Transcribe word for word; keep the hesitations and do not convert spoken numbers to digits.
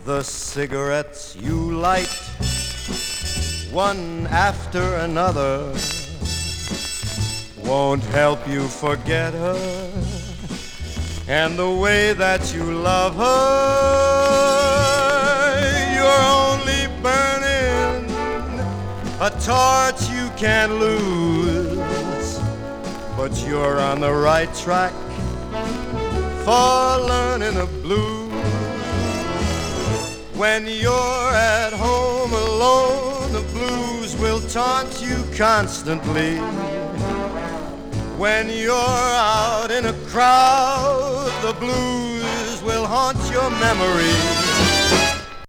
The cigarettes you light, one after another, won't help you forget her and the way that you love her. You're only burning a torch you can't lose, but you're on the right track for learning the blues. When you're at home alone, the blues will taunt you constantly. When you're out in a crowd, the blues will haunt your memory.